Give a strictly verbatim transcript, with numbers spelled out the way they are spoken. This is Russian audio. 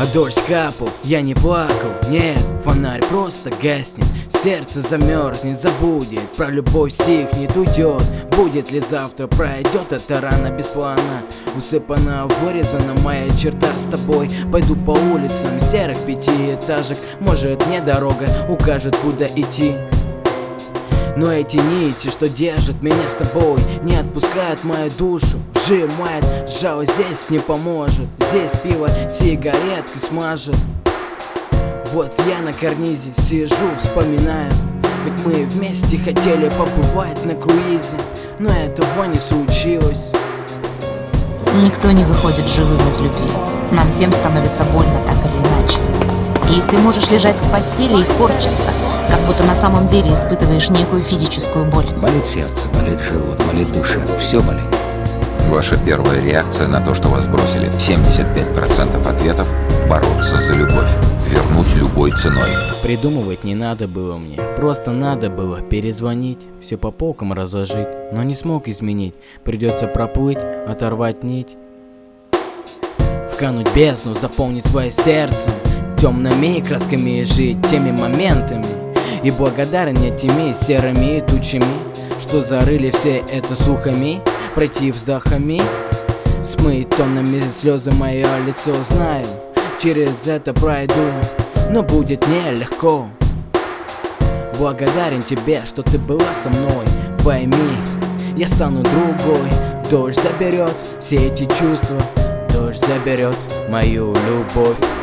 А дождь капал, я не плакал, нет, фонарь просто гаснет. Сердце замерзнет, забудет, про любовь стихнет, уйдет. Будет ли завтра, пройдет эта рана без плана. Усыпана, вырезана моя черта с тобой. Пойду по улицам серых пятиэтажек. Может, мне дорога укажет, куда идти. Но эти нити, что держат меня с тобой, не отпускают мою душу, сжимает. Жалость здесь не поможет, здесь пиво сигаретки смажет. Вот я на карнизе сижу, вспоминаю, как мы вместе хотели побывать на круизе, но этого не случилось. Никто не выходит живым из любви. Нам всем становится больно так или иначе. И ты можешь лежать в постели и корчиться, как будто на самом деле испытываешь некую физическую боль. Болит сердце, болит живот, болит душа, все болит. Ваша первая реакция на то, что вас бросили. семьдесят пять процентов ответов – бороться за любовь, вернуть любой ценой. Придумывать не надо было мне, просто надо было перезвонить, все по полкам разложить, но не смог изменить. Придется проплыть, оторвать нить, вкануть бездну, заполнить свое сердце темными красками и жить теми моментами. И благодарен я теми серыми тучами, что зарыли все это сухами. Пройти вздохами, смыть тоннами слезы мое лицо. Знаю, через это пройду, но будет нелегко. Благодарен тебе, что ты была со мной. Пойми, я стану другой. Дождь заберет все эти чувства, дождь заберет мою любовь.